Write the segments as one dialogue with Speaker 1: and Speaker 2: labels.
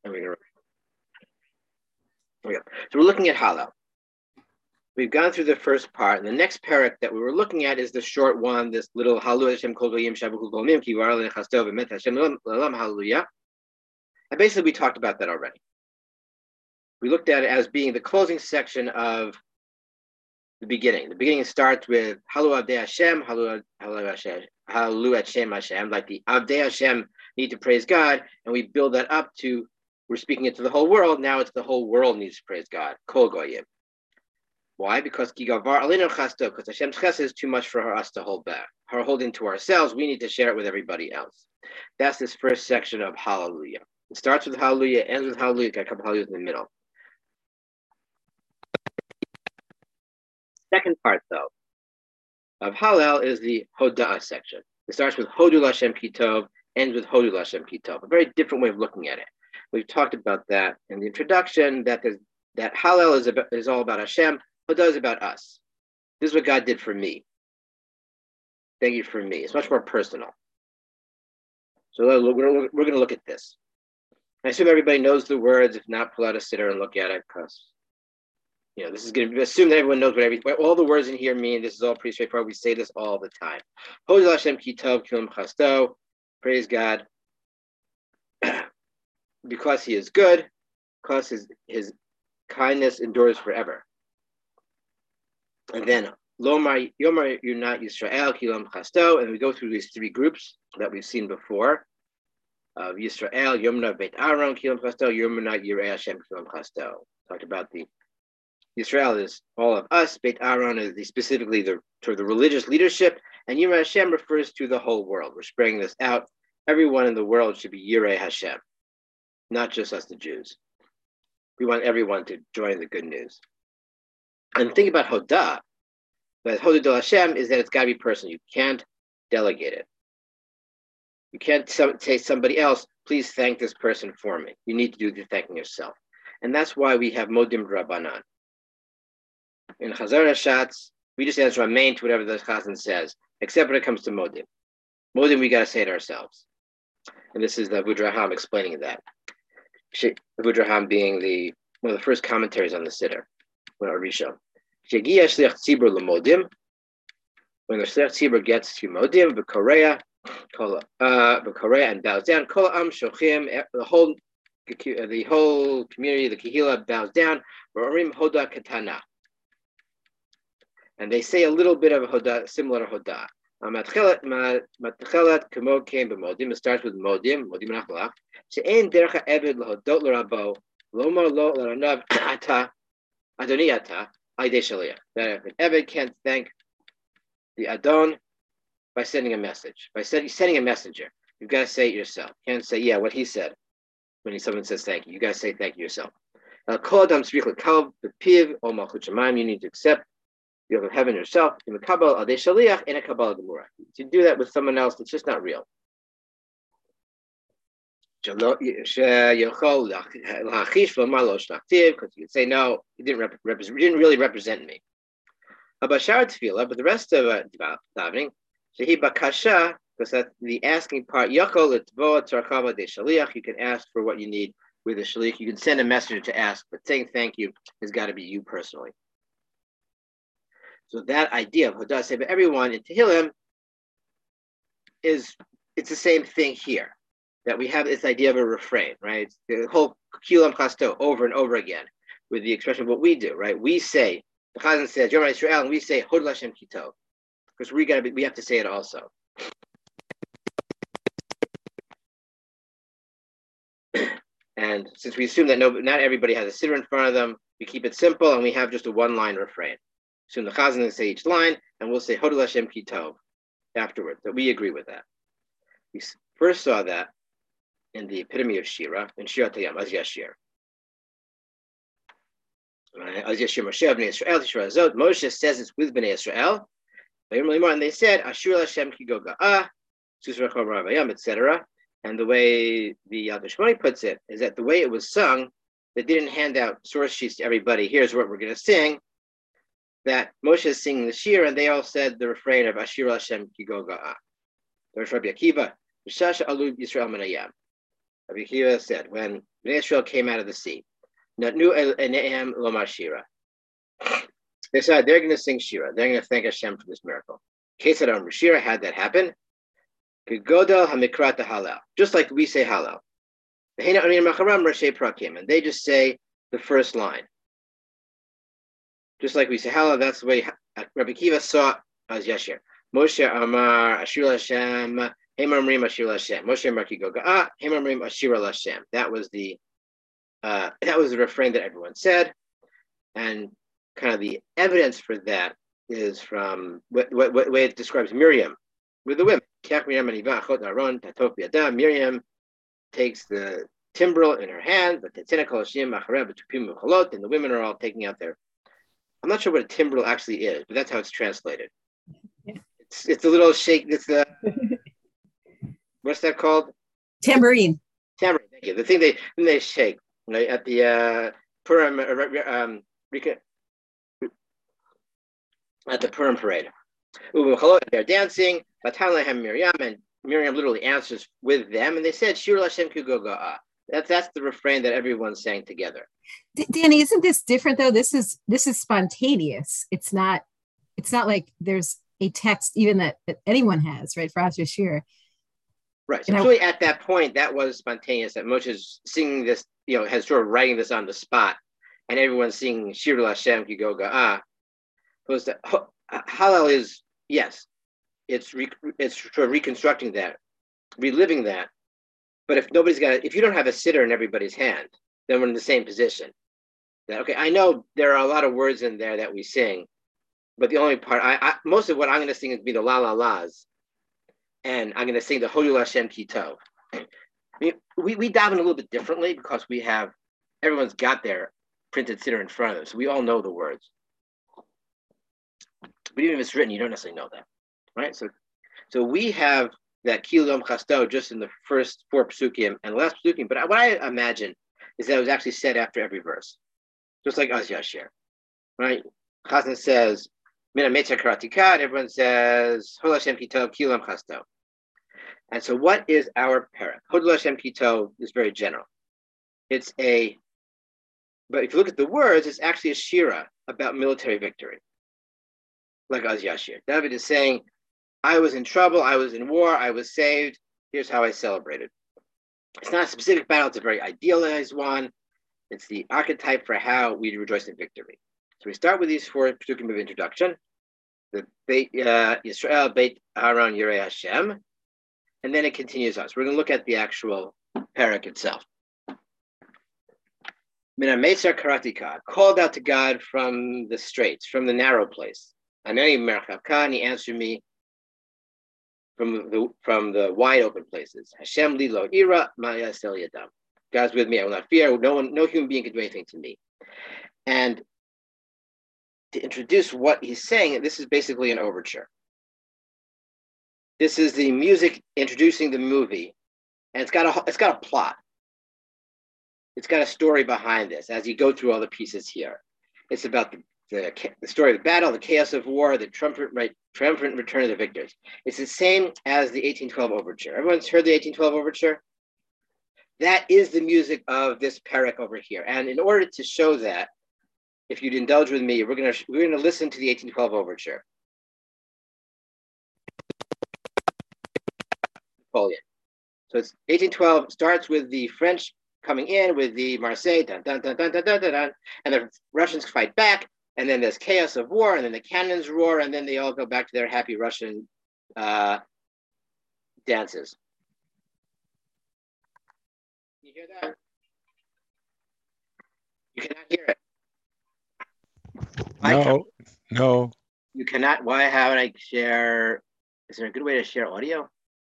Speaker 1: And here we go. So we're looking at Hallel. We've gone through the first part, and the next parak that we were looking at is the short one, this little Halu Hashem Kol Goyim Shavuchu Kol Mim Ki Var Lechasto V'Met Hashem L'Olam Hallelujah. And basically, we talked about that already. We looked at it as being the closing section of the beginning. The beginning starts with Halu Avdei Hashem, Halu Hashem Hashem, like the Avdei Hashem need to praise God, and we build that up to, we're speaking it to the whole world, now it's the whole world needs to praise God, Kol Goyim. Why? Because because Hashem's chesed is too much for us to hold back. Her holding to ourselves, we need to share it with everybody else. That's this first section of Hallelujah. It starts with Hallelujah, ends with Hallelujah, got a couple Hallelujahs in the middle. Second part, though, of Hallel is the Hoda'ah section. It starts with Hodu L'Hashem Ki Tov, ends with Hodu L'Hashem Ki Tov. A very different way of looking at it. We've talked about that in the introduction, that Hallel is all about Hashem. Hoda'ah is about us. This is what God did for me. Thank you for me. It's much more personal. So we're going to look at this. I assume everybody knows the words. If not, pull out a sitter and look at it, because this is going to assume that everyone knows what all the words in here mean. This is all pretty straightforward. We say this all the time. Hoda'ah Hashem Ki Tov Kilam Chasto. Praise God, because He is good, because His kindness endures forever. And then Lomar Yomar Yunat Yisrael Kilam Chasto, and we go through these three groups that we've seen before. Of Yisrael, Yomna Beit Aaron Kilam Chasto, Yomna Yirei Hashem Kilam Chasto. Talked about the Yisrael is all of us. Beit Aaron is specifically the religious leadership, and Yirei Hashem refers to the whole world. We're spreading this out. Everyone in the world should be Yirei Hashem, not just us, the Jews. We want everyone to join the good news. And the thing about Hoda'ah, that Hoda'ah Hashem, is that it's got to be personal. You can't delegate it. You can't say somebody else, please thank this person for me. You need to do the thanking yourself. And that's why we have Modim Rabbanan. In Chazar Hashatz, we just answer amen to whatever the Chazan says, except when it comes to Modim. Modim, we got to say it ourselves. And this is the Avudraham explaining that. Avudraham being one of the first commentaries on the Siddur, Arisha. When the Shliach Tzibur gets to Modim, V'Korea and bows down, Kol Am Shochim, the whole community, the Kehila bows down, V'Orim Hoda Katana. And they say a little bit of a Hoda, similar to Hoda. Matchelet Kamo came b'Modim. It starts with Modim Nachlach. She'en derech ha'eved lahodot l'rabo, lomar lo l'ranav ata, adoni ata, aydei shaliach. That if an eved can't thank the Adon by sending a message, by sending a messenger, you've got to say it yourself. You can't say, yeah, what he said when someone says thank you. You got to say thank you yourself. Kol adam tzrich l'kal b'piv o malchut shamayim. You need to accept you have heaven yourself. To do that with someone else, it's just not real. Because you can say, no, he didn't really represent me. But the rest of davening, because that's the asking part, you can ask for what you need with a shaliach. You can send a messenger to ask, but saying thank you has got to be you personally. So that idea of Hoda'ah say, but everyone in Tehillim it's the same thing here. That we have this idea of a refrain, right? It's the whole Kilam Chasto over and over again with the expression of what we do, right? We say, the Chazan says, Yom Yisrael, and we say, Hoda'ah Hashem Ki Tov. Because we have to say it also. And since we assume that not everybody has a siddur in front of them, we keep it simple and we have just a one-line refrain. Soon the Chazan will say each line, and we'll say Hoda'ah Hashem Ki Tov afterwards. That we agree with that. We first saw that in the epitome of Shira, in Shirat Hayam, Az Yashir. Az Yashir Moshe Bnei Yisrael, Shira Azot. Moshe says it's with Bnei Yisrael. And they said, Ashur Hashem Ki Goga'ah, Susrach Ravayam, etc. And the way the Yad Shmoni puts it is that the way it was sung, they didn't hand out source sheets to everybody. Here's what we're going to sing. That Moshe is singing the shir, and they all said the refrain of Ashir Hashem Ki Goga'ah. There's Rabbi Akiva, V'shasha Alu Yisrael Manayam. Rabbi Akiva said, when Israel came out of the sea, Natnu Enehem Lo Mashira. They said they're going to sing Shira. They're going to thank Hashem for this miracle. Kesadam Shira had that happen. Godel Hamikrat Halal, just like we say Halal. And they just say the first line. Just like we say Halal, that's the way Rabbi Akiva saw as Yashir. Moshe Amar Ashir Hashem, Hemamrim Ashir Hashem. Moshe Amar Kigoga, Hemamrim Ashir Hashem. That was the refrain that everyone said, and kind of the evidence for that is from what way it describes Miriam with the women. Miriam takes the timbrel in her hand, but and the women are all taking out their. I'm not sure what a timbrel actually is, but that's how it's translated. It's a little shake. It's the what's that called?
Speaker 2: Tambourine.
Speaker 1: Tambourine. Thank you. The thing they shake at the Purim at the Purim parade. They're dancing. Miriam, and Miriam literally answers with them, and they said, Shir Lashem Kugoga'a. That's the refrain that everyone sang together.
Speaker 2: Danny, isn't this different though? This is spontaneous. It's not like there's a text even that anyone has, right? For Asher Shir.
Speaker 1: Right. So really at that point, that was spontaneous, that Moshe's singing this, has sort of writing this on the spot, and everyone's singing Shir Lashem Kugoga'a. Halal is, yes, it's sort of reconstructing that, reliving that. But if you don't have a sitter in everybody's hand, then we're in the same position. I know there are a lot of words in there that we sing, but the only part, most of what I'm going to sing is be the la la las, and I'm going to sing the Hodul Hashem Ki Tov. We daven a little bit differently because everyone's got their printed sitter in front of them, so we all know the words. But even if it's written, you don't necessarily know that, right? So we have that Kil Yom Chasto just in the first 4 psukim and the last psukim. But what I imagine is that it was actually said after every verse, just like Az Yashir, right? Chazan says Mina Metzah Karatikad. Everyone says Hod Hashem Kito Kil Yom Chasto. And so, what is our parak? Hod Hashem Kito is very general. But if you look at the words, it's actually a shira about military victory. Like Az Yashir. David is saying, I was in trouble, I was in war, I was saved. Here's how I celebrated. It's not a specific battle, it's a very idealized one. It's the archetype for how we rejoice in victory. So we start with these 4 psukim of introduction. The Beit Yisrael, Beit Aaron, Yirei Hashem. And then it continues on. So we're going to look at the actual parak itself. Mina Metzar Karatika, called out to God from the straits, from the narrow place. Anani Merchavka, and he answered me from the wide open places. Hashem li lo ira ma'ya sel yadam. God's with me, I will not fear. No human being can do anything to me. And to introduce what he's saying, this is basically an overture. This is the music introducing the movie, and it's got a plot. It's got a story behind this as you go through all the pieces here. It's about the story of the battle, the chaos of war, the triumphant return of the victors. It's the same as the 1812 overture. Everyone's heard the 1812 overture? That is the music of this parak over here. And in order to show that, if you'd indulge with me, we're gonna listen to the 1812 overture. Napoleon. So it's 1812 starts with the French coming in with the Marseille, dun, dun, dun, dun, dun, dun, dun, dun, and the Russians fight back, and then there's chaos of war, and then the cannons roar, and then they all go back to their happy Russian dances. You hear that? You cannot hear it.
Speaker 3: No.
Speaker 1: You cannot. Why haven't I share? Is there a good way to share audio?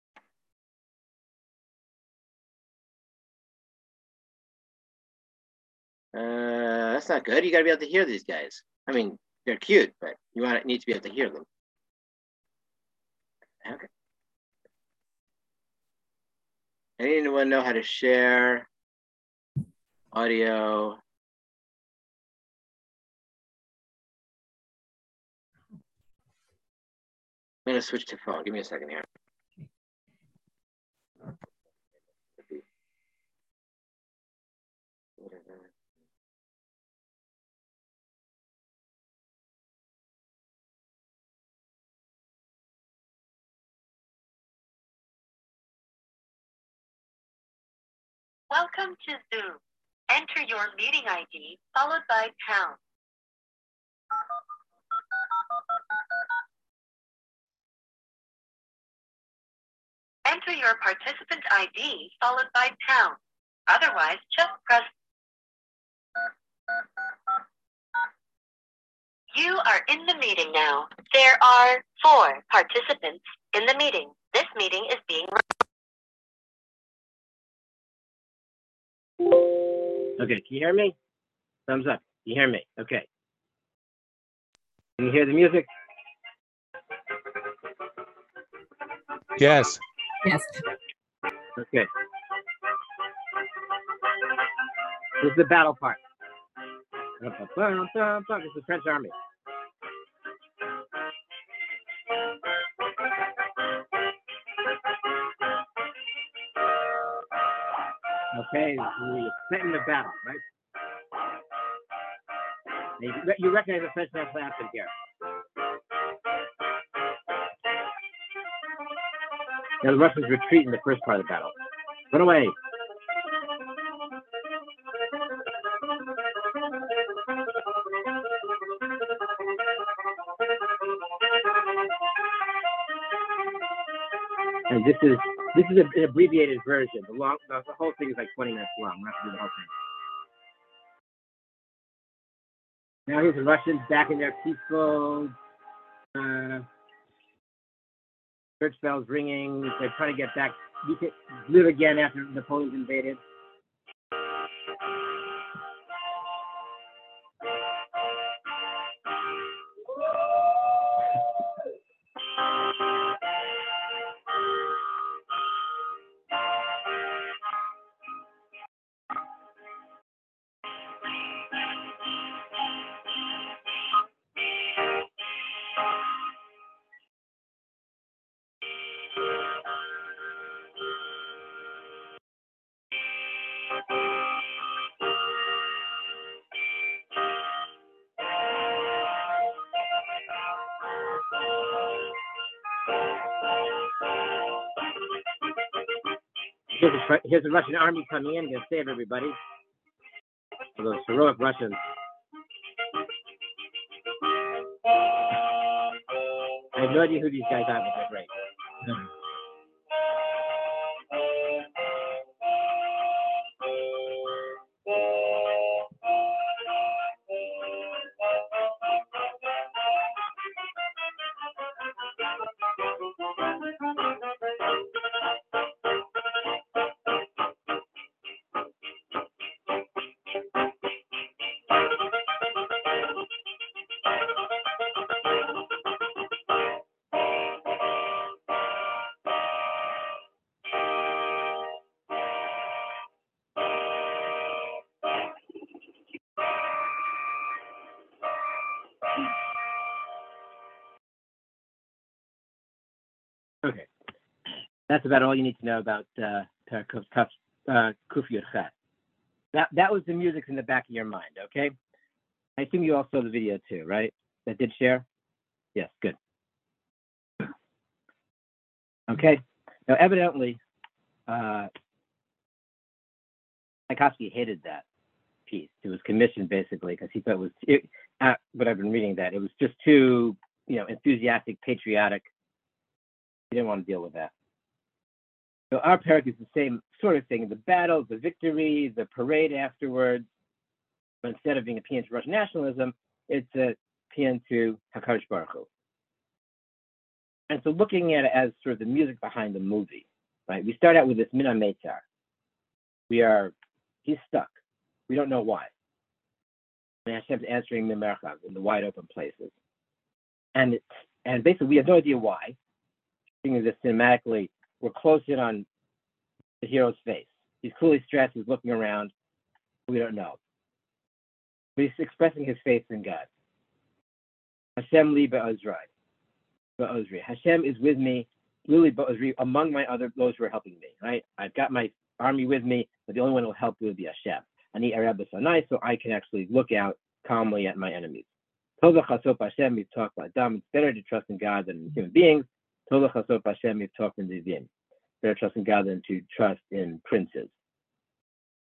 Speaker 1: That's not good. You got to be able to hear these guys. I mean, they're cute, but you need to be able to hear them. Okay. Anyone know how to share audio? I'm going to switch to phone. Give me a second here.
Speaker 3: Welcome to Zoom. Enter your meeting ID followed by pound. Enter your participant ID followed by pound. Otherwise, just press. You are in the meeting now. There are 4 participants in the meeting. This meeting is being.
Speaker 1: Okay, can you hear me? Thumbs up. Can you hear me? Okay. Can you hear the music?
Speaker 4: Yes.
Speaker 2: Yes.
Speaker 1: Okay. This is the battle part. This is the French army. Okay, we're set in the battle, right? You recognize the French national anthem here. Now the Russians retreat in the first part of the battle. Run away. And this is an abbreviated version. The whole thing is like 20 minutes long. We'll have to do the whole thing. Now here's the Russians back in their peaceful church bells ringing. They're trying to get back, live again after Napoleon's invaded. Here's the Russian army coming in, going to save everybody. For those heroic Russians. I have no idea who these guys are, but they're great. Okay, that's about all you need to know about Kuf Yud Chet. That was the music in the back of your mind, okay? I assume you all saw the video too, right? That did share? Yes, good. Okay, now evidently, Tchaikovsky hated that piece. It was commissioned basically because he thought but I've been reading that, it was just too, enthusiastic, patriotic. He didn't want to deal with that. So our parak is the same sort of thing. The battle, the victory, the parade afterwards. But instead of being a paean to Russian nationalism, it's a paean to HaKadosh Baruch Hu. And so looking at it as sort of the music behind the movie, right? We start out with this Mina Meitar. He's stuck. We don't know why. And Hashem's answering Mimerchav in the wide open places. And basically we have no idea why. Thinking this cinematically, we're close in on the hero's face. He's clearly stressed, he's looking around. We don't know. But he's expressing his faith in God. Hashem li ba'ozri. Hashem is with me, really ba'ozri, among those who are helping me, right? I've got my army with me, but the only one who will help me will be Hashem. Ani arab b'sanai, so I can actually look out calmly at my enemies. Tova chasop Hashem, we've talked about Adam. It's better to trust in God than in human beings. Tova chasop Hashem, we've talked in Divin. Better trust in God than to trust in princes.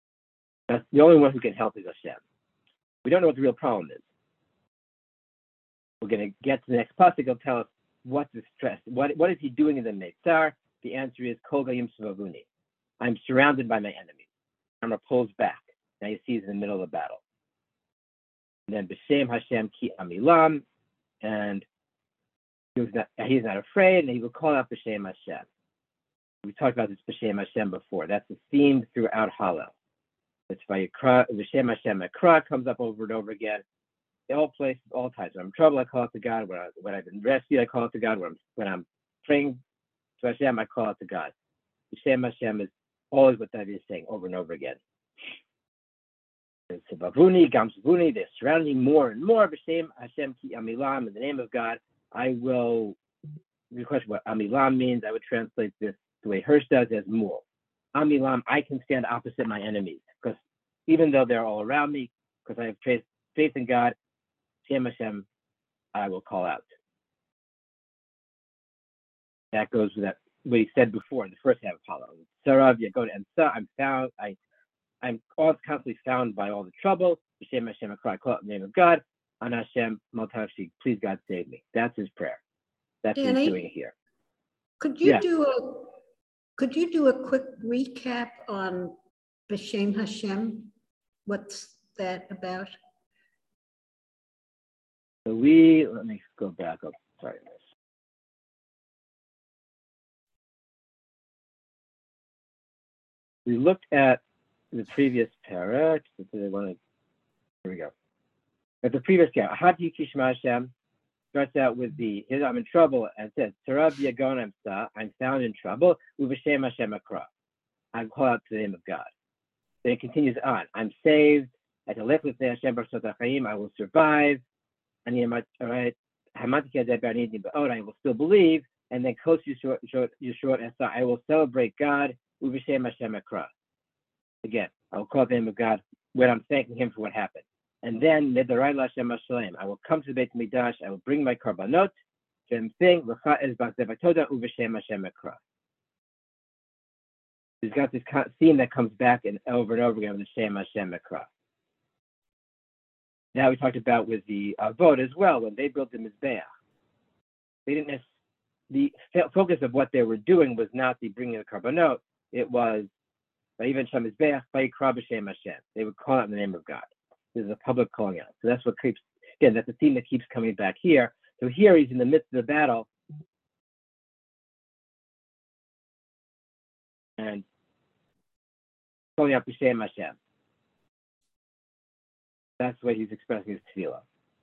Speaker 1: That's the only one who can help is Hashem. We don't know what the real problem is. We're going to get to the next pasuk. He'll tell us what's the stress. What is he doing in the Meitzar? The answer is Kol Gayim Savavuni. I'm surrounded by my enemies. Amar pulls back. Now you see he's in the middle of the battle. And then B'Shem Hashem Ki Amilam, and he's not afraid, and he will call out B'Shem Hashem. We talked about this B'Shem Hashem before. That's the theme throughout Hallel. It's Vayikra, B'Shem Hashem Ekra comes up over and over again. In all places, all times. When I'm in trouble, I call out to God. When I've been rescued, I call out to God. When I'm praying to Hashem, I call out to God. B'Shem Hashem is always what David is saying over and over again. It's Bavuni, Gamsavuni, they're surrounding more and more. B'Shem Hashem Ki Amilam, in the name of God, I will. The question what Amilam means, I would translate this the way Hirsch does as Mul. Amilam, I can stand opposite my enemies, because even though they're all around me, because I have faith in God, Shem Hashem, I will call out. That goes with that what he said before in the first half of Hallel. Sarav Yagod and Sa, I'm constantly found by all the trouble. Shem Hashem, I cry, call out in the name of God. An Hashem, Maltavshi, please God save me. That's his prayer. That's what he's doing here.
Speaker 4: Could you do a quick recap on B'Shem Hashem? What's that about?
Speaker 1: So let me go back up. Sorry, miss. We looked at the previous parak. Here we go. At the previous parak, Hati Kishma Hashem starts out with I'm in trouble, and says, Tarav Yagon I'm found in trouble. Uvashem Hashem Akra. I call out to the name of God. Then it continues on. I'm saved. I will survive. And I will still believe. And then close Yeshua, I will celebrate God. Uvashem Hashem Akra. Again, I will call the name of God when I'm thanking him for what happened. And then, I will come to the Beit Mikdash, I will bring my karbanot, same thing, he's got this theme that comes back over and over again with the Shem Hashem Ekra. Now we talked about with the Avot as well, when they built the Mizbeach. The focus of what they were doing was not the bringing of the karbanot, it was, even Shem Mizbeach, Vayikra B'Shem Hashem. They would call out in the name of God. This is a public calling out. So that's what keeps, again, that's the theme that keeps coming back here. So here he's in the midst of the battle. And calling out B'Shem Hashem. That's the way he's expressing his tefillah.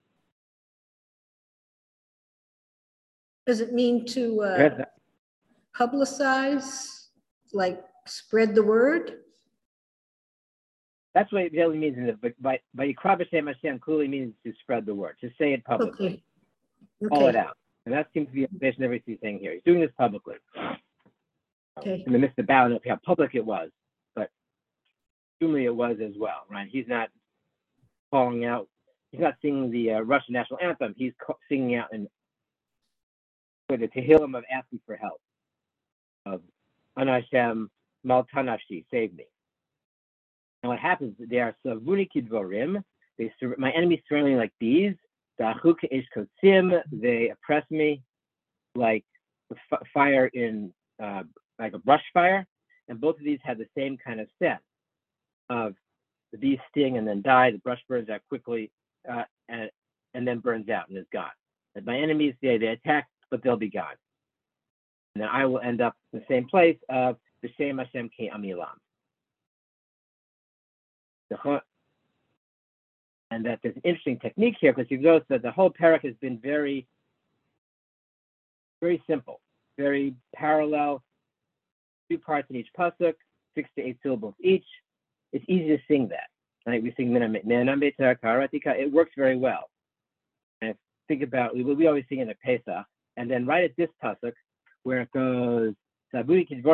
Speaker 4: Does it mean to publicize, like spread the word?
Speaker 1: That's what it really means. By Yikra B'Shem Hashem clearly means to spread the word, to say it publicly, call it out. And that seems to be a vision of everything saying here. He's doing this publicly.
Speaker 4: Okay.
Speaker 1: In the midst of the battle, I don't know how public it was, but assumably it was as well, right? He's not calling out, he's not singing the Russian national anthem. He's singing out with the Tehillim of asking for help. Of An Hashem Maltanafshi, save me. And what happens, they are savuni kidvorim. My enemies surround me like bees. They oppress me like fire in, like a brush fire. And both of these have the same kind of sense of the bees sting and then die. The brush burns out quickly and then burns out and is gone. And my enemies, they attack, but they'll be gone. And then I will end up in the same place of B'Shem Hashem Ki Amilam. And that there's an interesting technique here, because you notice that the whole parak has been very, very simple, very parallel, 2 parts in each pasuk, 6 to 8 syllables each. It's easy to sing that. Right? We sing it works very well. And think about, we always sing in a Pesach, and then right at this pasuk, where it goes, it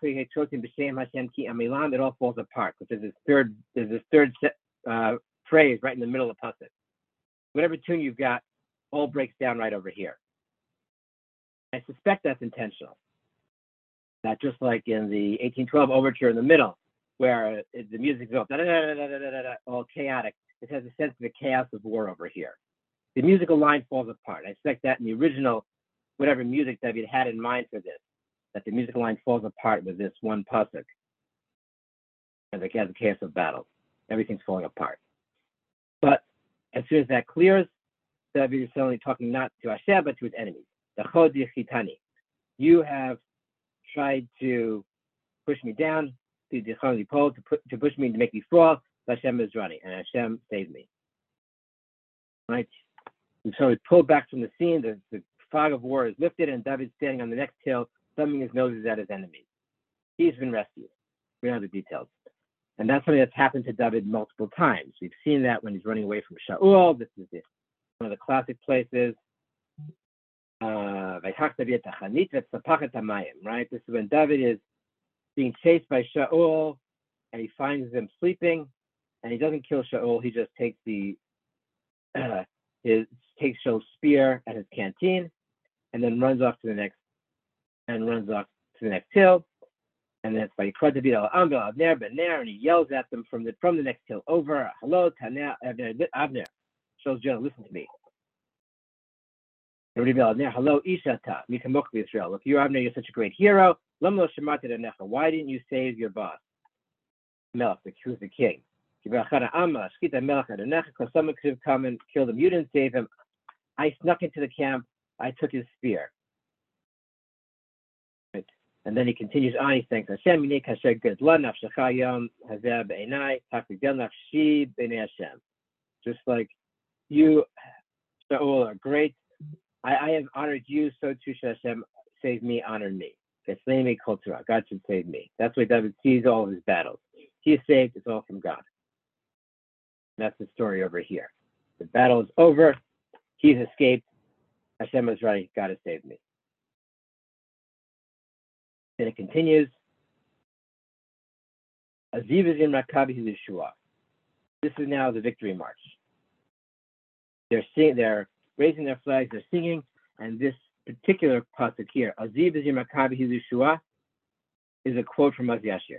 Speaker 1: all falls apart, because there's this third phrase right in the middle of the pasuk. Whatever tune you've got all breaks down right over here. I suspect that's intentional. Not just like in the 1812 overture in the middle,
Speaker 5: where the music is all chaotic. It has a sense of the chaos of war over here. The musical line falls apart. I expect that in the original, whatever music David had in mind for this, that the musical line falls apart with this one pasuk. And the chaos of battle. Everything's falling apart. But as soon as that clears, David is suddenly talking not to Hashem, but to his enemies. The Chod Yechitani. You have tried to push me down, to push me to make me fall. Hashem is running, and Hashem saved me. Right? And so he pulled back from the scene. The fog of war is lifted, and David's standing on the next hill, thumbing his noses at his enemies. He's been rescued. We know the details. And that's something that's happened to David multiple times. We've seen that when he's running away from Shaul. This is one of the classic places. Right? This is when David is being chased by Shaul, and he finds them sleeping, and he doesn't kill Shaul. He just takes takes Shaul's spear at his canteen, and then runs off to the next hill. And that's by Yikra David al Amber Avner ben Ner, and he yells at them from the next hill over. Hello, Taneh Avner. Shaul's general, listen to me. Hello, Ishata, Mikamoch Israel. Look, you Avner, you're such a great hero. Why didn't you save your boss? Melech, who's the king? Because someone could have come and killed him. You didn't save him. I snuck into the camp. I took his spear. Right. And then he continues on. He thanks Hashem. Just like you, Shaul, are great. I have honored you, so too shall Hashem save me, honor me. God should save me. That's why David sees all of his battles. He is saved, it's all from God. And that's the story over here. The battle is over, he's escaped, Hashem is right, God has saved me. Then it continues. Aziv is in Rakabi Yeshua. This is now the victory march. They're raising their flags, they're singing, and this particular pasuk here, Aziv is in Rakabi Yeshua, is a quote from Az Yashir.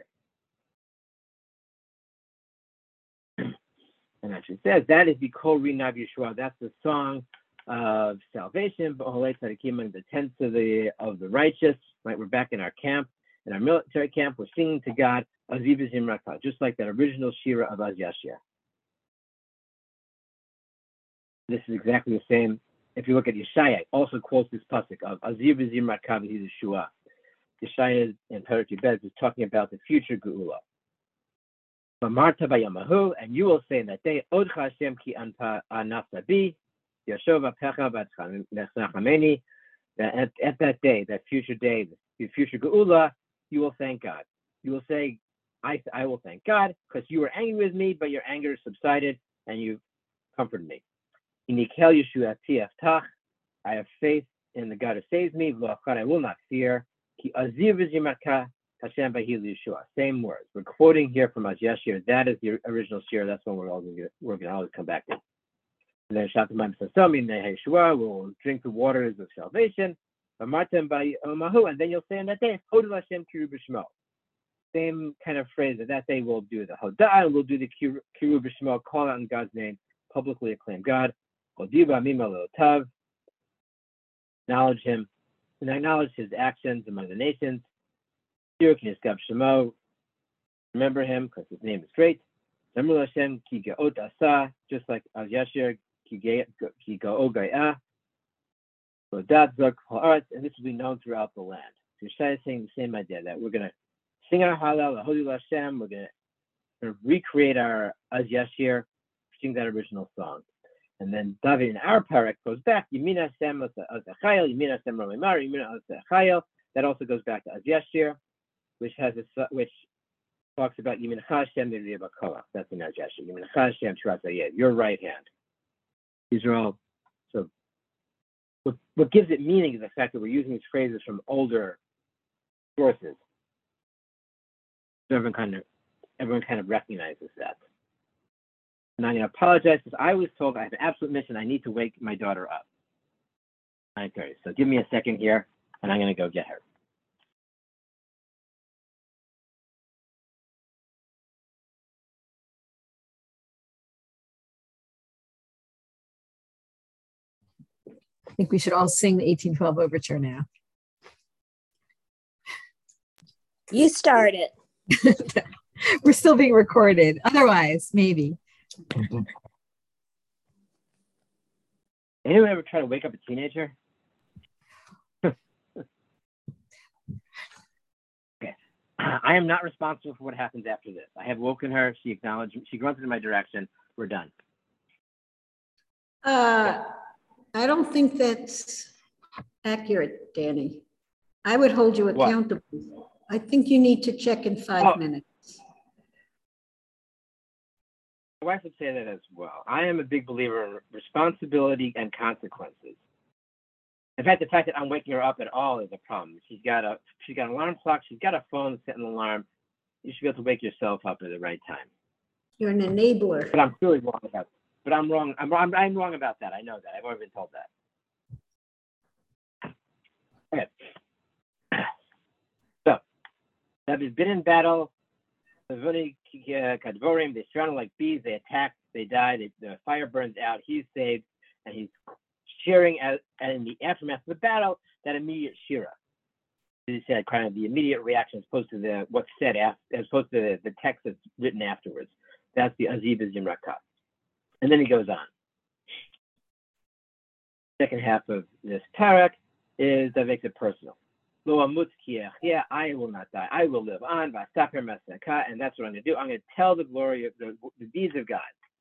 Speaker 5: And actually says that is the Kol Rinav Yeshua. That's the song of salvation, the tents of the righteous. Right, we're back in our camp, in our military camp. We're singing to God, Aziv is in Rakabi, just like that original shira of Az Yashir. This is exactly the same. If you look at Yeshaya, it also quotes this pasuk of Aziv is in Rakabi Yeshua. Yeshaya in Perek Yubed is talking about the future Geula. And you will say in that day, Odcha Hashem ki anasabi, Yashova pecha b'tchameni. That at that day, the future Geula, you will thank God. You will say, I will thank God because you were angry with me, but your anger subsided and you comforted me. Inikel Yeshua Tach. I have faith in the God who saves me. I will not fear. Ki Aziv is Yimarka Hashem Bahil Yeshua. Same words. We're quoting here from Az Yashir. That is the original shir. That's one we're going to always come back to. And then Shatamim Sasomi Yeshua will drink the waters of salvation. And then you'll say on that day, Hodel Hashem Kiru B'Shmo. Same kind of phrase. That day we'll do the Hodah, we'll do the Kiru B'Shmo, call out in God's name, publicly acclaim God. Acknowledge him, and acknowledge his actions among the nations. Remember him because his name is great. Just like Az Yashir, and this will be known throughout the land. So Yeshaya is saying the same idea that we're going to sing our Hallel, Hodul Hashem. We're going to recreate our Az Yashir, sing that original song. And then David in our parak goes back. Yemina Hashem Azachayel, Yemina Hashem Ramimar, Yemina Azachayel. That also goes back to Az Yashir, which talks about Yemina Hashem Yiribakola. That's in Az Yashir. Yemina Hashem Shirat Zayed, your right hand. These are all. So, what gives it meaning is the fact that we're using these phrases from older sources. So everyone kind of recognizes that. And I'm going to apologize because I was told I have an absolute mission. I need to wake my daughter up. 9:30. So give me a second here, and I'm going to go get her.
Speaker 2: think we should all sing the 1812 overture now.
Speaker 6: You start it.
Speaker 2: We're still being recorded. Otherwise, maybe.
Speaker 5: Anyone ever try to wake up a teenager? Okay. I am not responsible for what happens after this. I have woken her. She acknowledged. She grunted in my direction. We're done.
Speaker 4: I don't think that's accurate, Danny. I would hold you accountable. What? I think you need to check in 5 minutes.
Speaker 5: My wife would say that as well. I am a big believer in responsibility and consequences. In fact, the fact that I'm waking her up at all is a problem. She's got an alarm clock. She's got a phone setting an alarm. You should be able to wake yourself up at the right time.
Speaker 4: You're an enabler.
Speaker 5: But I'm really wrong about that. But I'm wrong. I'm wrong about that. I know that. I've already been told that. Okay. So, David's been in battle. They surrounded like bees. They attacked. They died. The fire burns out. He's saved, and he's cheering at in the aftermath of the battle. That immediate shira. He said, kind of the immediate reaction, as opposed to what's said as opposed to the text that's written afterwards. That's the Azib Zimraka. And then he goes on. Second half of this parak that makes it personal. Yeah, I will not die. I will live on. And that's what I'm going to do. I'm going to tell the glory of the deeds of God.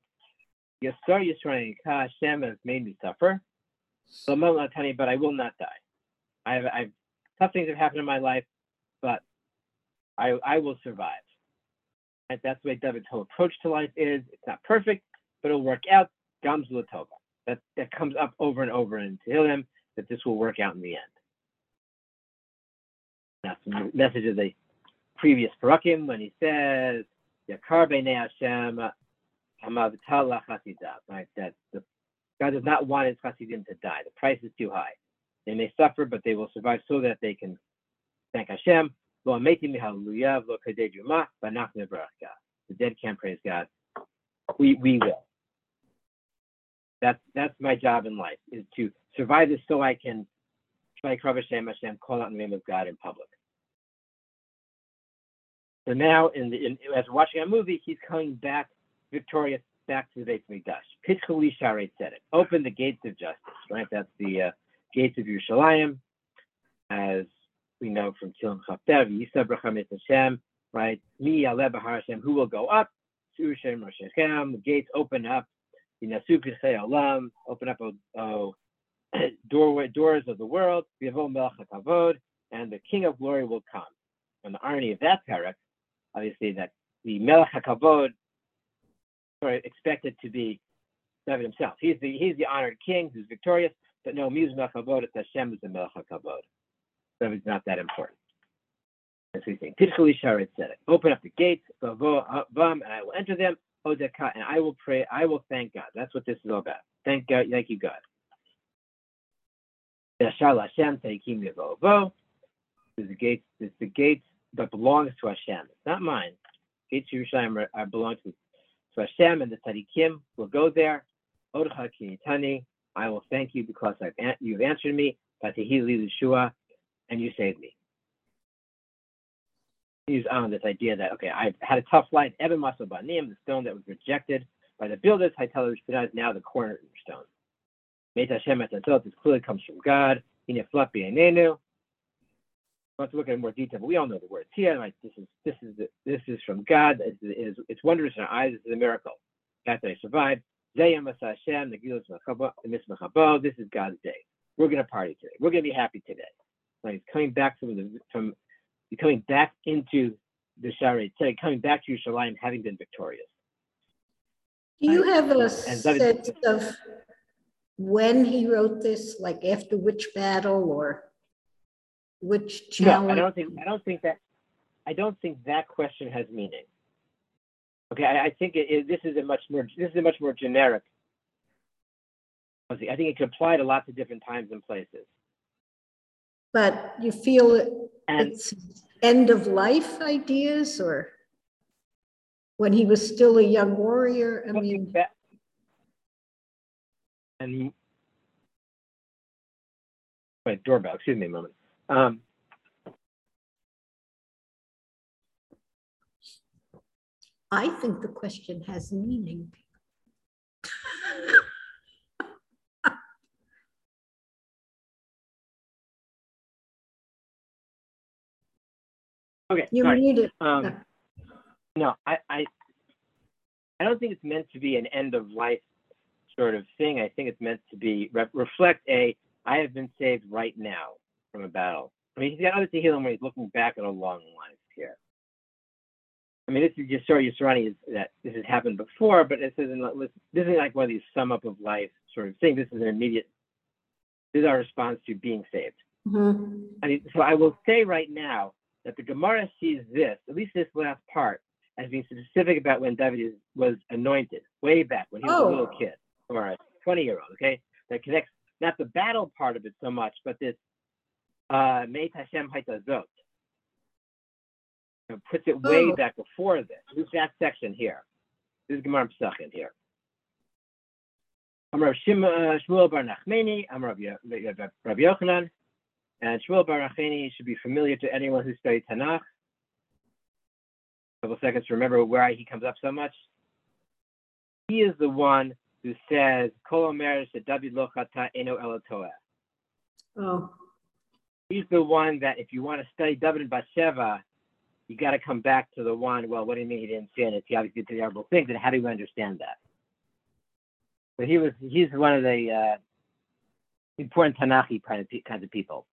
Speaker 5: Hashem has made me suffer. But I will not die. I've tough things have happened in my life, but I will survive. And that's the way David's whole approach to life is. It's not perfect, but it'll work out. Gamzu Latova. That comes up over and over in Tehillim, that this will work out in the end. That's the message of the previous parakim when he says, Yakar b'nei Hashem hamavital lachasidah, right? That God does not want his chasidim to die. The price is too high. They may suffer, but they will survive so that they can thank Hashem. The dead can't praise God. We will. That's my job in life, is to survive this so I can try Hashem, call out in the name of God in public. So now, as we're watching a movie, he's coming back victorious back to the Beit Mikdash. Pitchuli Sharet said it. Open the gates of justice, right? That's the gates of Yerushalayim, as we know from Tehillim Chaftev, Yisab Rachamit Hashem, right? Mi Yaleh B'Har Hashem, who will go up? Surushem Roshechem, the gates open up. Yinasu Kirchei Olam, open up doors of the world. Yavo Melech HaKavod, and the King of Glory will come. And the irony of that parak, obviously, that the Melech HaKavod expected to be David himself. He's the honored king who's victorious, but no, Muz Melech HaKavod, it's Hashem is the Melech HaKavod. David's not that important. As we think. Pitchuli Sharet said it. Open up the gates, and I will enter them. Odeka, and I will pray. I will thank God. That's what this is all about. Thank God. Thank you, God. Yashar Hashem Teikim Yevo. It's the gates that belongs to Hashem. It's not mine. Gates of Yerushalayim belong to Hashem, and the Tzadikim will go there. Odcha Kinitani. I will thank you because you've answered me. Patihili Yeshua, and you saved me. He's on this idea that, okay, I've had a tough life. Eben Masal Banim, the stone that was rejected by the builders, Haitala Rishpinah is now the cornerstone. Meit Hashem Etzot, this clearly comes from God. Hine Flapi Einenu. I want to look at it in more detail, but we all know the words here. Like this is from God. It's wondrous in our eyes. This is a miracle. That I survived. Zayam Hashem, the Gilos Mechabo. This is God's day. We're going to party today. We're going to be happy today. Like he's coming back coming back into the Sharet, coming back to Yerushalayim, having been victorious.
Speaker 4: Do you have a sense of when he wrote this, like after which battle or which challenge?
Speaker 5: No, I don't think that question has meaning. Okay, I think this is a much more generic. I think it could apply to lots of different times and places.
Speaker 4: But you feel it's end of life ideas, or when he was still a young warrior?
Speaker 5: Wait, doorbell. Excuse me a moment.
Speaker 4: I think the question has meaning.
Speaker 5: Okay,
Speaker 4: You
Speaker 5: sorry.
Speaker 4: need it.
Speaker 5: No, I don't think it's meant to be an end of life sort of thing. I think it's meant to be reflect I have been saved right now from a battle. I mean, he's got other Tehillim where he's looking back at a long life here. I mean, this is just sort of surrounding that this has happened before, but this isn't like one of these sum up of life sort of thing. This is this is our response to being saved.
Speaker 4: Mm-hmm.
Speaker 5: I mean, so I will say right now that the Gemara sees this, at least this last part, as being specific about when David was anointed, way back when he was a little kid, or a 20-year-old, okay? That connects not the battle part of it so much, but this Meit Hashem Haitazot. Puts it way back before this. Who's that section here? This is Gemara Pesachim here. Amar Shmuel bar Nachmani, Amar Rabbi Yochanan, and Shmuel bar Nachmani should be familiar to anyone who studied Tanakh. A couple seconds to remember where he comes up so much. He is the one who says, Kol Omer sheDavid lo chata eno elo toeh.
Speaker 4: Oh.
Speaker 5: He's the one that if you want to study David and Bathsheba, you got to come back to the one, well, what do you mean he didn't sin? He obviously did terrible things, and how do you understand that? But he's one of the important Tanakhi kinds of people.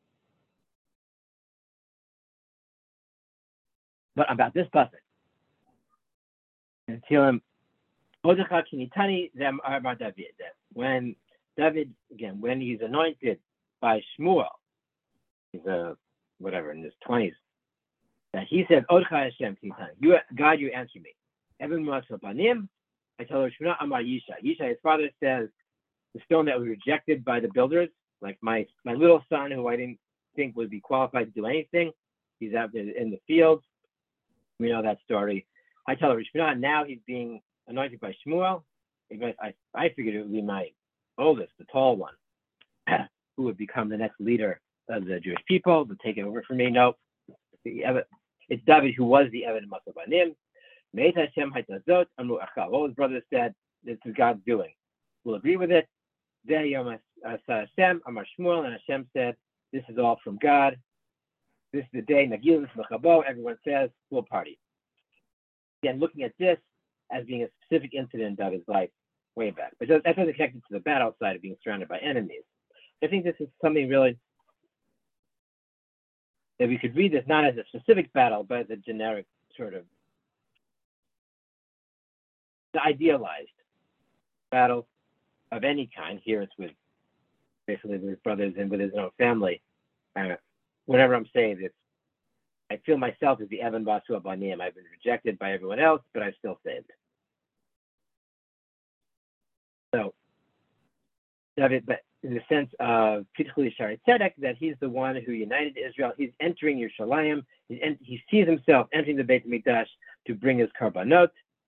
Speaker 5: But about this pasuk, and tell him, when David, again, when he's anointed by Shmuel, he's whatever, in his 20s, that he said, Odcha Hashem, God, you answer me. Evan Banim, I tell her, Shmuel Amar Yisha. Yisha, his father says, the stone that was rejected by the builders, like my little son, who I didn't think would be qualified to do anything, he's out there in the fields. We know that story. I tell her, Shmuel, now he's being anointed by Shmuel. I figured it would be my oldest, the tall one, who would become the next leader of the Jewish people, to take it over for me. Nope. It's David who was the Eved Masal Banim. Meit Hashem Haitazot Amru Achal. What his brother said, this is God's doing. We'll agree with it. Zeh Yom Hashem Amar Shmuel, and Hashem said, this is all from God. This is the day Nagilus Mechabo. Everyone says, we'll party. Again, looking at this as being a specific incident in David's life way back. But that doesn't connect it to the battle side of being surrounded by enemies. I think this is something really that we could read this not as a specific battle, but as a generic sort of the idealized battle of any kind. Here it's with basically with his brothers and with his own family. Whenever I'm saying this, I feel myself as the Evan Basu Abanim. I've been rejected by everyone else, but I'm still saved. So, David, but in the sense of particularly Shari Tzedek, that he's the one who united Israel. He's entering Yerushalayim. He sees himself entering the Beit HaMikdash to bring his karbanot,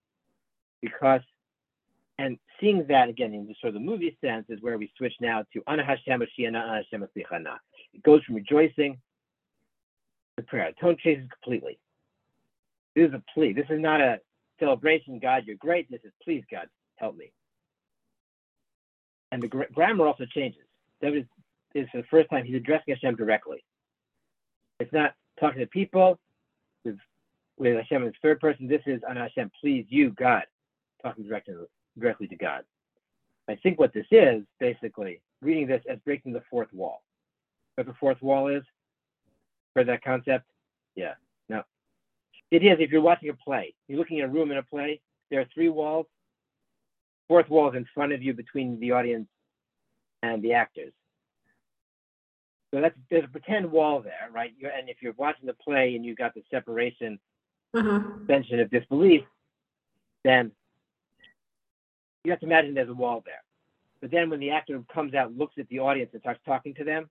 Speaker 5: and seeing that again in the sort of the movie sense is where we switch now to Ana Hashem Mashiach, Ana Hashem Maslichana. It goes from rejoicing to prayer. The tone changes completely. This is a plea. This is not a celebration. God, you're great. This is, please, God, help me. And the grammar also changes. That is the first time he's addressing Hashem directly. It's not talking to people with Hashem in the third person. This is Ana Hashem, please, you, God, talking directly to God. I think what this is, basically, reading this as breaking the fourth wall. What the fourth wall is? Heard that concept? Yeah. No. It is if you're watching a play. You're looking at a room in a play. There are three walls. Fourth wall is in front of you between the audience and the actors. So there's a pretend wall there, right? And if you're watching the play and you've got the separation, suspension of disbelief, then you have to imagine there's a wall there. But then when the actor comes out, looks at the audience and starts talking to them,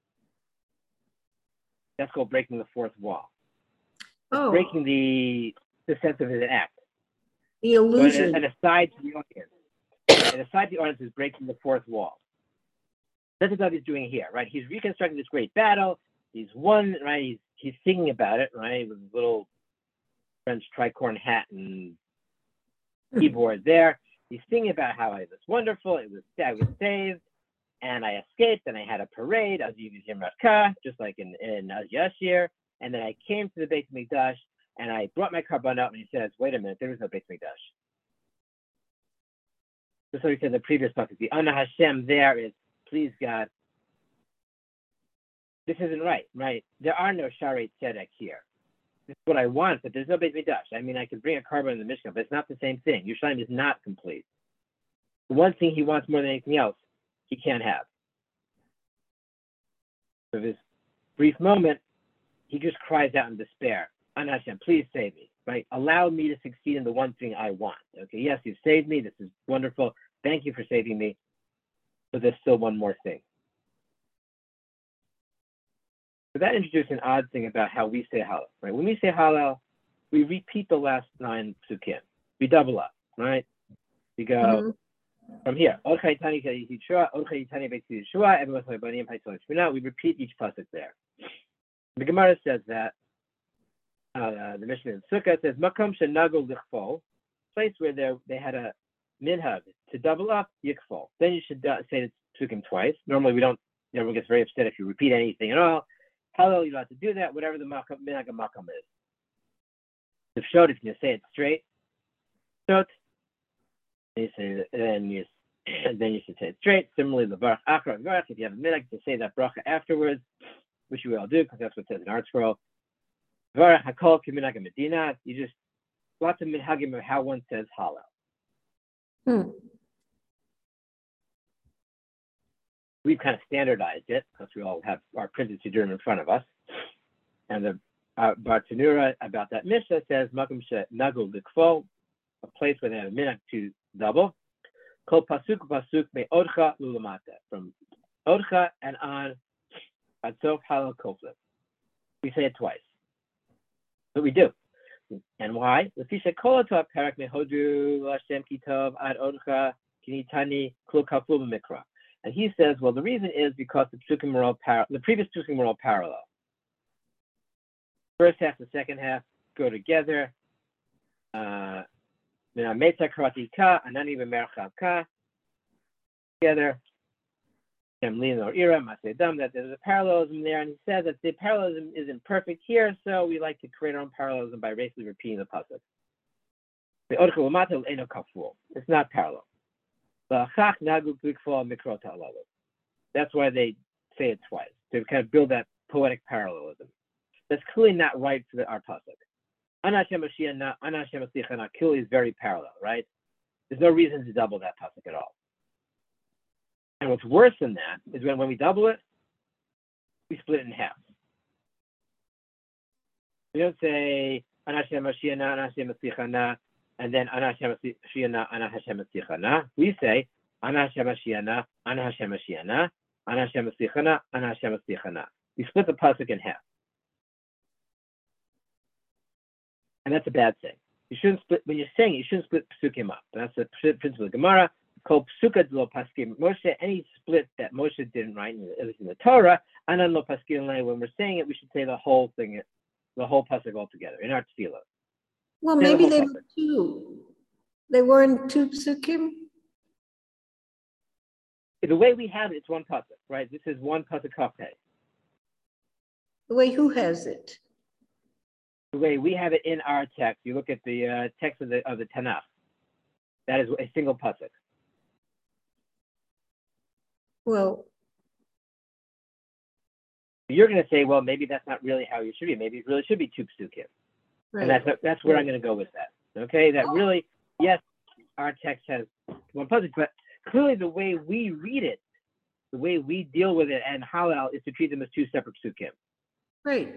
Speaker 5: that's called breaking the fourth wall. Breaking the sense of an act.
Speaker 4: The illusion.
Speaker 5: And aside to the audience. And aside the audience is breaking the fourth wall. That's what he's doing here, right? He's reconstructing this great battle. He's won, right? He's singing about it, right? With his little French tricorn hat and keyboard there. He's singing about how it was wonderful. I was saved, and I escaped, and I had a parade. I was using Rakah, just like in Yashir. And then I came to the Beit Mikdash, and I brought my carbon up, and he says, "Wait a minute, there is no Beit Mikdash." That's what he said in the previous topic. The Ana Hashem there is, please God, this isn't right, right? There are no Sharei Tzedek here. This is what I want, but there's no Beit Mikdash. I mean, I could bring a carbon in the Mishnah, but it's not the same thing. Yerushalayim is not complete. The one thing he wants more than anything else, he can't have. For this brief moment, he just cries out in despair, Ana Hashem, please save me, right? Allow me to succeed in the one thing I want. Okay, yes, you've saved me. This is wonderful. Thank you for saving me. But there's still one more thing. So that introduced an odd thing about how we say Hallel, right? When we say Hallel, we repeat the last 9 psukim. We double up, right? We go from here. We repeat each pasuk there. The Gemara says that the Mishnah in Sukkah says Makom shenagol lichfol, place where they had a minhag to double up yikfol. Then you should say the psukim twice. Normally we don't. Everyone gets very upset if you repeat anything at all. Hallel, you're allowed to do that, whatever the minhag of makom is. If showed, if you say it straight, shot, then you should say it straight. Similarly, the barach achar barach, if you have a minhag to say that bracha afterwards, which we all do because that's what it says in Art Scroll. Barach hakol kiminhag medina. You just lots of minhagim of how one says Hallel. We've kind of standardized it because we all have our printed Siddurim in front of us. And the Bartanura about that Mishnah says, Makom she'nagul likfol, a place where they have a minhag to double. Kol pasuk me odcha lulamata, from odcha and on ad sof Hallel koflet. We say it twice. But we do. And why? Lefisha kol atov parak mehodu Hashem kitov ad odcha kinitani kol kaflu b'mikra. And he says, well, the reason is because the psukim were all the previous psukim were all parallel. First half and second half go together. Together. That there's a parallelism there, and he says that the parallelism isn't perfect here, so we like to create our own parallelism by basically repeating the pasuk. It's not parallel. That's why they say it twice, to kind of build that poetic parallelism. That's clearly not right for our pasuk. Ana Hashem Mashiach, Ana Hashem Maslichana clearly is very parallel, right? There's no reason to double that pasuk at all. And what's worse than that is when we double it, we split it in half. We don't say Ana Hashem Mashiach, Ana Hashem Maslichana, and then Ana Hashem Mashiach, Ana Hashem Maslichana. We say Ana Hashem Mashiach, Ana Hashem Mashiach, Ana Hashem Maslichana, Ana Hashem Maslichana. We split the pasuk in half. And that's a bad thing. You shouldn't split, when you're saying it, you shouldn't split psukim up. That's the principle of Gemara. Called psuka lo paskim. Moshe, any split that Moshe didn't write, at least in the Torah, anan lo paskim. When we're saying it, we should say the whole thing, the whole pasuk altogether in our tefillah.
Speaker 4: Well, maybe they were two. They weren't two psukim.
Speaker 5: The way we have it, it's one pasuk, right? This is one pasuk kafeh.
Speaker 4: The way who has it?
Speaker 5: The way we have it in our text. You look at the text of the Tanakh. That is a single pasuk.
Speaker 4: Well,
Speaker 5: you're going to say, well, maybe that's not really how you should be. Maybe it really should be two psukim. Right. And that's where I'm going to go with that. Okay, that really, yes, our text has one pasuk, but clearly the way we read it, the way we deal with it, and Hallel is to treat them as two separate psukim.
Speaker 4: Right.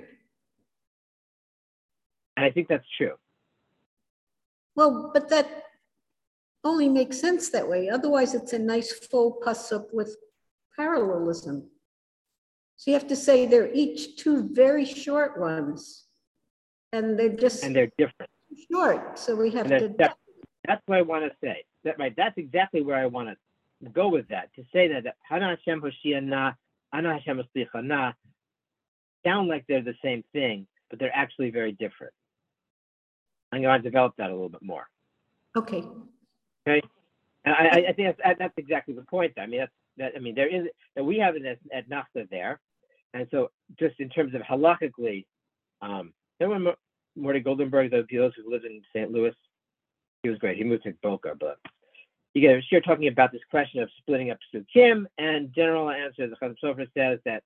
Speaker 5: And I think that's true.
Speaker 4: Well, but that only makes sense that way. Otherwise, it's a nice full pasuk with parallelism. So you have to say they're each two very short ones, and they're
Speaker 5: different.
Speaker 4: Short. So we have to.
Speaker 5: That's what I want to say. That right. That's exactly where I want to go with that, to say that Hana Hashem Hoshiana, Ana Hashem Aslichana sound like they're the same thing, but they're actually very different. I'm going to develop that a little bit more.
Speaker 4: Okay.
Speaker 5: Okay. And I think that's exactly the point. I mean, there is that we have it at Nachta there, and so just in terms of halakhically, everyone Morty Goldenberg, those who live in St. Louis, he was great. He moved to Boca, but you get here talking about this question of splitting up Psukim, and general answer, the Chazon Sofer says that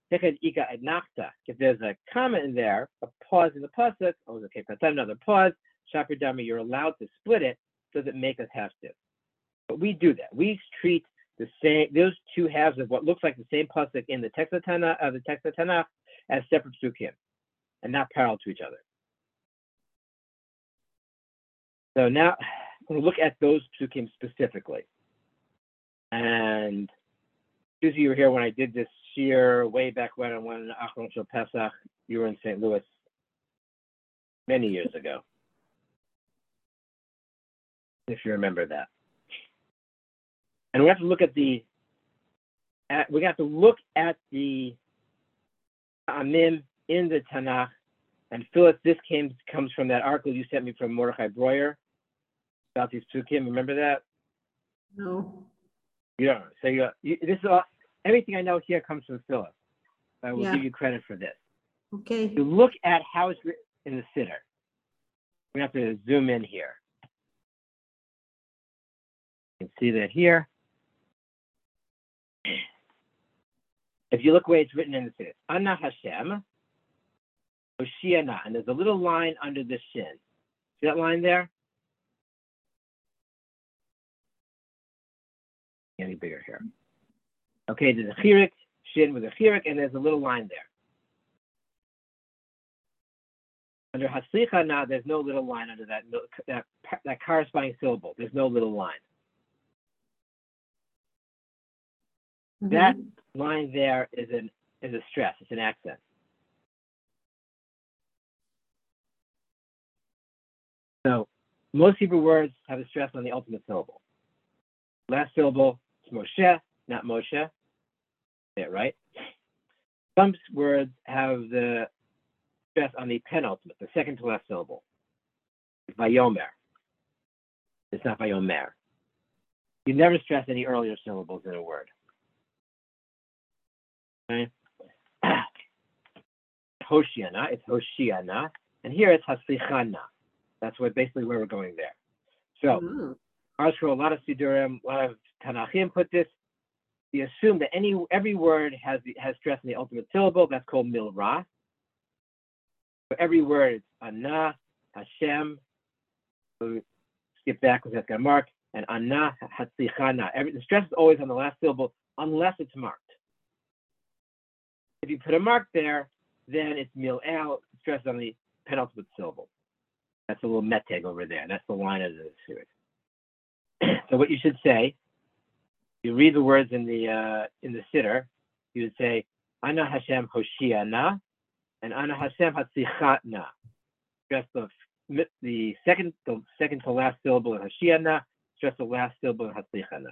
Speaker 5: if there's a comma in there, a pause in the pasuk, okay, another pause, Shafir Dami, you're allowed to split it. Doesn't make us have to. But we do that. We treat the same, those two halves of what looks like the same pasuk in the text of Tanakh as separate psukim, and not parallel to each other. So now we'll look at those psukim specifically. And Susie, you were here when I did this year, way back when I went in Achron Shel Pesach. You were in St. Louis many years ago, if you remember that. And we have to look at the Amim in the Tanakh. And Phyllis, this comes from that article you sent me from Mordechai Breuer about these psukim. Remember that?
Speaker 4: No.
Speaker 5: Yeah. So this is all, everything I know here comes from Phyllis. I will give you credit for this.
Speaker 4: Okay.
Speaker 5: You look at how it's written in the Siddur. We have to zoom in here. You can see that here. If you look the way it's written in the Siddur, Ana Hashem, Hoshiana, and there's a little line under the shin. See that line there? Any bigger here. Okay, there's a chirik, shin with a chirik, and there's a little line there. Under Haslichana, there's no little line under that corresponding syllable. There's no little line. Mm-hmm. That line there is a stress. It's an accent. So most Hebrew words have a stress on the ultimate syllable. Last syllable is Moshe, not Moshe. Yeah, right? Some words have the stress on the penultimate, the second to last syllable. Vayomer. It's not Vayomer. You never stress any earlier syllables in a word. Okay? Hoshiana, it's Hoshiana, and here it's Haslichana. That's basically where we're going there. So, a lot of Sidurim, a lot of Tanachim put this. We assume that every word has stress in the ultimate syllable. That's called milra. So every word is Ana, Hashem. So skip back because that's got a mark. And Ana, Hatzlichana. The stress is always on the last syllable unless it's marked. If you put a mark there, then it's mil'el, stress on the penultimate syllable. That's a little meteg over there. That's the line of the series. So what you should say, you read the words in the Siddur, you would say, Ana Hashem Hoshiana, and Ana Hashem Hatzichatna. Stress the second to last syllable in Hoshiana, stress the last syllable in Hatzlichana.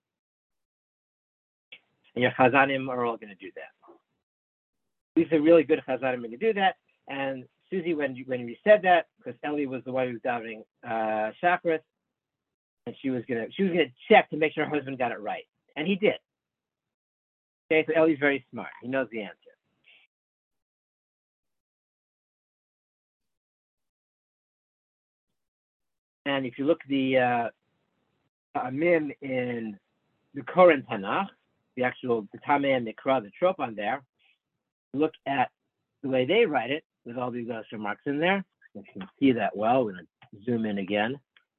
Speaker 5: And your Chazanim are all going to do that. These are really good Chazanim when you do that. And Susie, when you said that, because Ellie was the one who was davening Shacharis, and she was gonna check to make sure her husband got it right, and he did. Okay, so Ellie's very smart. He knows the answer. And if you look at the Amim in the Koren Tanakh, the Tameh and Nikra, the trope on there, look at the way they write it, with all these extra marks in there. You can see that well. We're going to zoom in again.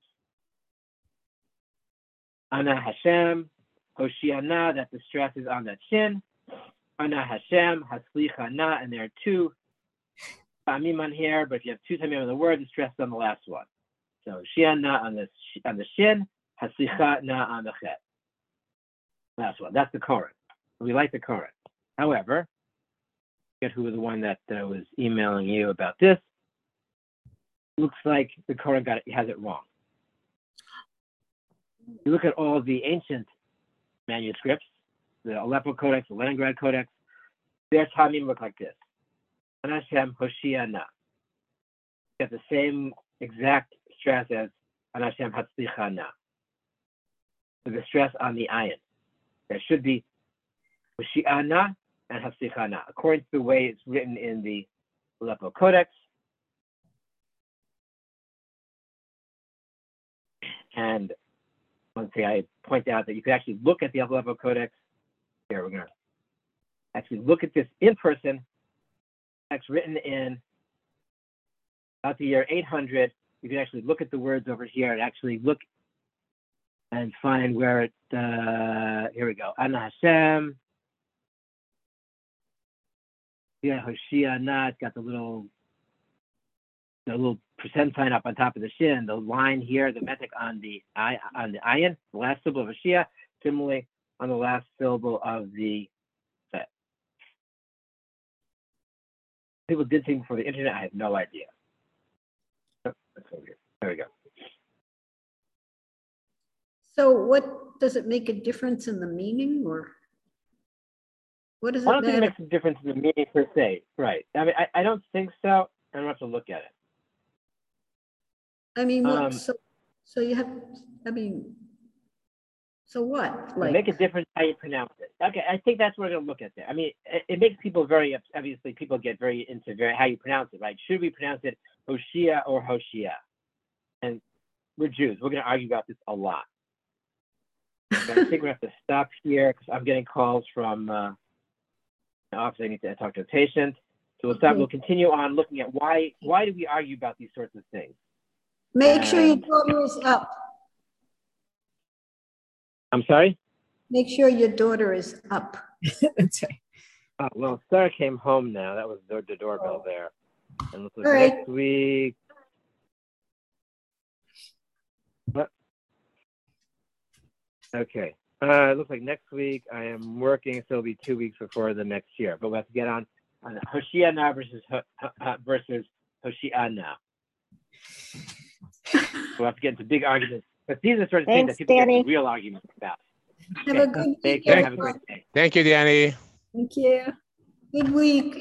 Speaker 5: Ana Hashem, Hoshiana, that the stress is on that shin. Ana Hashem, Haslichana, and there are two tamim on here, but if you have two tamim on the word, the stress is on the last one. So Hoshiana on the shin, Haslichana on the chet. Last one. That's the Koren. We like the Koren. However, who was the one that was emailing you about this. Looks like the Koren has it wrong. You look at all the ancient manuscripts, the Aleppo Codex, the Leningrad Codex, their Tamim look like this. An Hashem Hoshiana. Got the same exact stress as An Hashem Hatzlichana. With the stress on the ayin. There should be Hoshiana and Hatzlichana, according to the way it's written in the Aleppo Codex. And one thing I point out that you can actually look at the Aleppo Codex. Here, we're going to actually look at this in person. It's written in about the year 800. You can actually look at the words over here and actually look and find where it, here we go. Ana Hashem. Yeah, Hoshiana. It's got the little percent sign up on top of the shin, the line here, the metric on the ayin, the last syllable of Hoshea, similarly on the last syllable of the set. People did things before the internet, I have no idea. Oh, that's over here. There we go.
Speaker 4: So what, does it make a difference in the meaning, or what does it
Speaker 5: I don't think it
Speaker 4: matter?
Speaker 5: makes a difference in the meaning per se, right? I mean, I don't think so. I'm going to have to look at it.
Speaker 4: I mean, what, so you have, I mean, so what?
Speaker 5: Like, make a difference how you pronounce it. Okay, I think that's what we're going to look at there. I mean, it makes people very, obviously, people get very into how you pronounce it, right? Should we pronounce it Hoshea or Hoshea? And we're Jews. We're going to argue about this a lot. But I think we have to stop here because I'm getting calls from the office. I need to talk to a patient. So we'll stop. We'll continue on looking at why do we argue about these sorts of things.
Speaker 4: Make sure your daughter is up.
Speaker 5: I'm sorry?
Speaker 4: Make sure your daughter is up.
Speaker 2: That's right.
Speaker 5: Oh, well, Sarah came home now. That was the doorbell there. And looks like
Speaker 4: All right.
Speaker 5: next week. What? Okay. It looks like next week I am working, so it'll be 2 weeks before the next year. But we'll have to get on Hoshiana versus Hoshiana. We'll have to get into big arguments. But these are the sort of things that people get into real arguments about.
Speaker 4: Have a good
Speaker 5: Take
Speaker 4: week.
Speaker 5: care. Have a great day.
Speaker 7: Thank you, Danny.
Speaker 2: Thank you.
Speaker 4: Good week.